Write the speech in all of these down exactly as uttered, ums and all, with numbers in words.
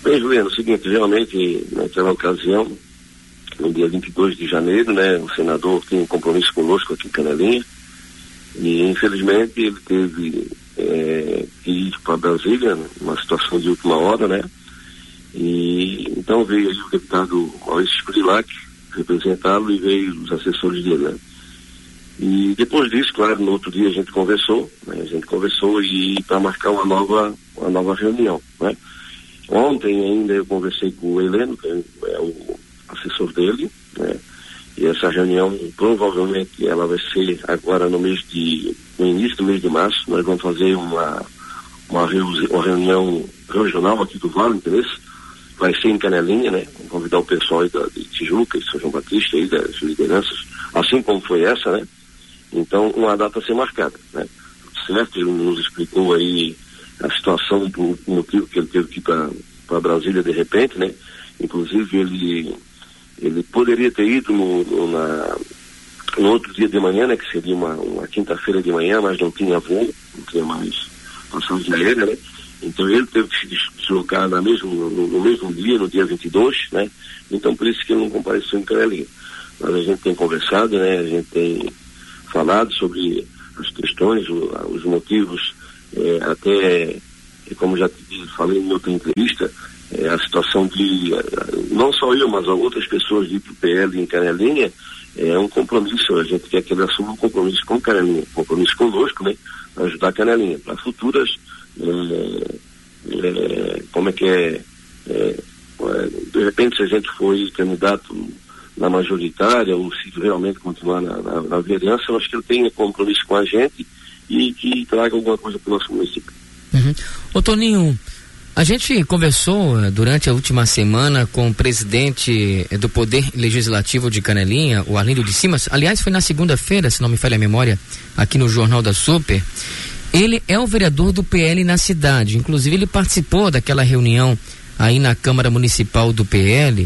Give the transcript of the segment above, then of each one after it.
Bem, Juliano, é o seguinte, realmente, naquela ocasião, no dia vinte e dois de janeiro, né, o senador tinha um compromisso conosco aqui em Canelinha, e infelizmente ele teve é, que ir para Brasília, numa situação de última hora, né, e então veio aí o deputado Maurício Spurilac representá-lo e veio os assessores dele, né. E depois disso, claro, no outro dia a gente conversou, né, a gente conversou e para marcar uma nova, uma nova reunião, né. Ontem ainda eu conversei com o Heleno, que é o assessor dele, né? E essa reunião provavelmente ela vai ser agora no mês de, no início do mês de março. Nós vamos fazer uma uma, reu- uma reunião regional aqui do Vale, entendeu? Vai ser em Canelinha, né? Vamos convidar o pessoal aí da, de Tijuca, de São João Batista, aí das lideranças, assim como foi essa, né? Então, uma data a ser marcada, né? Certo? Ele nos explicou aí a situação, do motivo que ele teve que ir para Brasília de repente, né? Inclusive ele ele poderia ter ido no, no, na, no outro dia de manhã, né? Que seria uma, uma quinta-feira de manhã, mas não tinha voo, não tinha mais passagem aérea, né? Então ele teve que se deslocar na mesmo, no, no mesmo dia, no dia vinte e dois, né? Então por isso que ele não compareceu em Canelinha. Mas a gente tem conversado, né? A gente tem falado sobre as questões, o, os motivos, é, até, como já te falei em outra entrevista, é, a situação de, não só eu, mas outras pessoas de P L em Canelinha, é um compromisso, a gente quer que ele assuma um compromisso com Canelinha, compromisso conosco, né, para ajudar a Canelinha, para futuras, é, é, como é que é, é, de repente se a gente for candidato na majoritária, ou se realmente continuar na, na, na vereança, eu acho que ele tenha compromisso com a gente e que traga alguma coisa para o nosso município. Uhum. Ô Toninho, a gente conversou uh, durante a última semana com o presidente uh, do Poder Legislativo de Canelinha, o Arlindo de Simas. Aliás, foi na segunda-feira, se não me falha a memória, aqui no Jornal da Super. Ele é o vereador do P L na cidade. Inclusive, ele participou daquela reunião aí na Câmara Municipal do P L.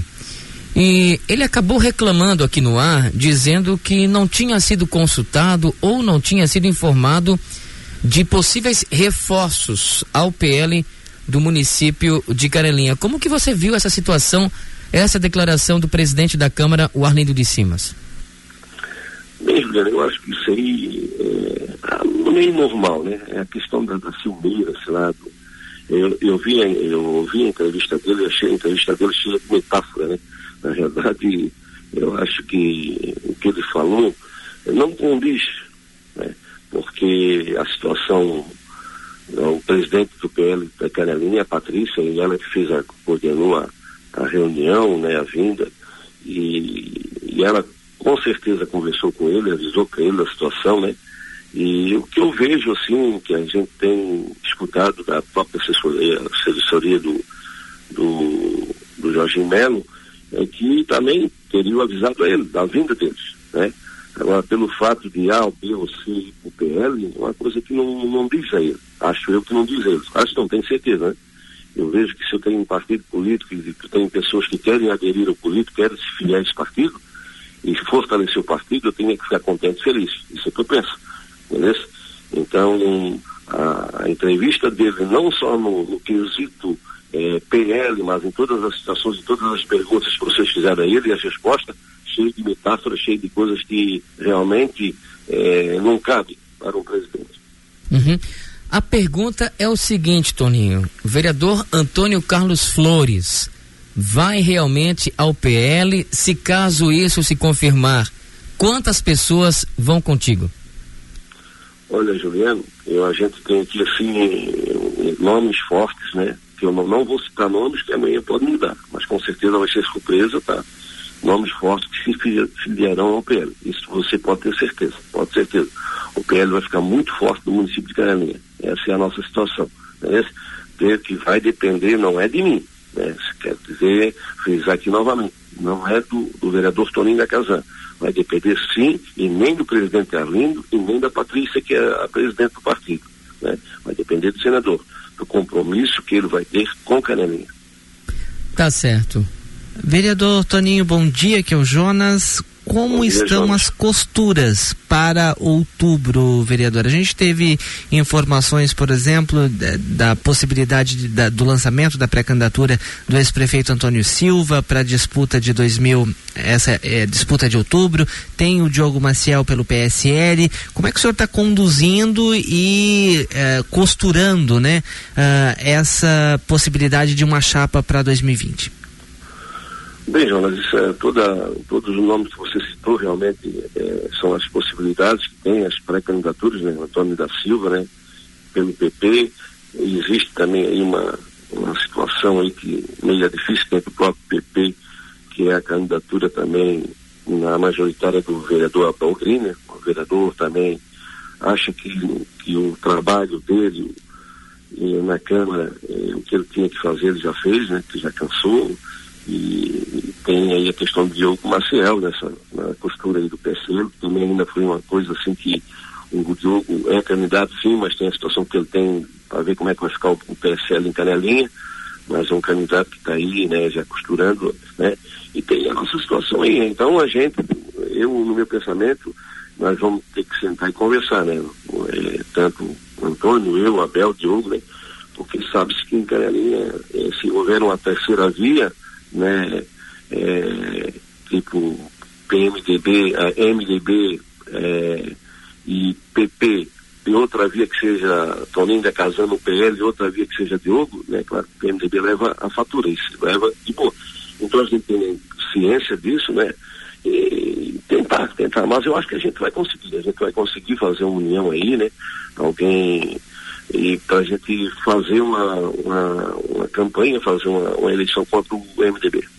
E ele acabou reclamando aqui no ar, dizendo que não tinha sido consultado ou não tinha sido informado de possíveis reforços ao P L do município de Canelinha. Como que você viu essa situação, essa declaração do presidente da Câmara, o Arlindo de Simas? Bem, Juliano, eu acho que isso aí é meio normal, né? É a questão da, da ciumeira, sei lá. Do, eu, eu, vi, eu ouvi a entrevista dele, achei a entrevista dele cheia de metáfora, né? Na verdade, eu acho que o que ele falou não condiz, né? Porque a situação, o presidente do P L da Canelinha, a Patrícia, e ela que fez a, coordenou a, a reunião, né, a vinda, e, e ela com certeza conversou com ele, avisou para ele a situação, né? E o que eu vejo, assim, que a gente tem escutado da própria assessoria, assessoria do, do, do Jorginho Melo, é que também teriam avisado a ele da vinda deles, né? Agora, pelo fato de A, o B, o C, o P L, é uma coisa que não, não diz a ele. Acho eu que não diz a ele. Acho que não, tenho certeza, né? Eu vejo que se eu tenho um partido político e que tem pessoas que querem aderir ao político, querem se filiar a esse partido e fortalecer o partido, eu tenho que ficar contente e feliz. Isso é o que eu penso. Beleza? Então, a, a entrevista dele, não só no, no quesito é, P L, mas em todas as situações, em todas as perguntas que vocês fizeram a ele e as respostas, cheio de metáforas, cheio de coisas que realmente é, não cabem para um presidente. Uhum. A pergunta é o seguinte, Toninho, o vereador Antônio Carlos Flores vai realmente ao P L? Se caso isso se confirmar, quantas pessoas vão contigo? Olha, Juliano, eu, a gente tem aqui assim nomes fortes, né? Que eu não, não vou citar nomes que amanhã pode mudar, mas com certeza vai ser surpresa, tá? Nomes fortes que se filiarão ao P L. Isso você pode ter certeza, pode ter certeza. O P L vai ficar muito forte no município de Canelinha. Essa é a nossa situação. Né? Que vai depender, não é de mim. Né? Quer dizer, frisar aqui novamente, não é do, do vereador Toninho da Casan. Vai depender sim, e nem do presidente Arlindo, e nem da Patrícia, que é a presidente do partido. Né? Vai depender do senador, do compromisso que ele vai ter com Canelinha. Tá certo. Vereador Toninho, bom dia, que é o Jonas. como estão as costuras para outubro, vereador? A gente teve informações, por exemplo, da, da possibilidade de, da, do lançamento da pré-candidatura do ex-prefeito Antônio Silva para a disputa de dois mil, essa é, disputa de outubro. Tem o Diogo Maciel pelo P S L. Como é que o senhor está conduzindo e é, costurando, né, uh, essa possibilidade de uma chapa para dois mil e vinte? Bem, Jonas, isso é toda, todos os nomes que você citou realmente é, são as possibilidades que tem, as pré-candidaturas, né? Antônio da Silva, né? Pelo P P, e existe também aí uma, uma situação aí que meio difícil dentro do próprio P P, que é a candidatura também na majoritária do vereador Abel Griner. O vereador também acha que, que o trabalho dele e, na Câmara, é, o que ele tinha que fazer ele já fez, né? Que já cansou. E tem aí a questão do Diogo Maciel nessa na costura aí do P S L, que também ainda foi uma coisa assim que o Diogo é candidato sim, mas tem a situação que ele tem para ver como é que vai ficar o, o P S L em Canelinha, mas é um candidato que está aí, né, já costurando, né, e tem a nossa situação aí. Então a gente, eu no meu pensamento, nós vamos ter que sentar e conversar, né, é, tanto o Antônio, eu, Abel, Diogo, né, porque sabe-se que em Canelinha, é, se houver uma terceira via, né, é, tipo P M D B, a M D B é, e P P, e outra via que seja Toninho da Casano, o P L, e outra via que seja Diogo, né, claro que o P M D B leva a fatura, isso leva de boa. Então a gente tem ciência disso, né, e tentar, tentar, mas eu acho que a gente vai conseguir, a gente vai conseguir fazer uma união aí, né, alguém, e para a gente fazer uma, uma, uma campanha, fazer uma, uma eleição contra o M D B.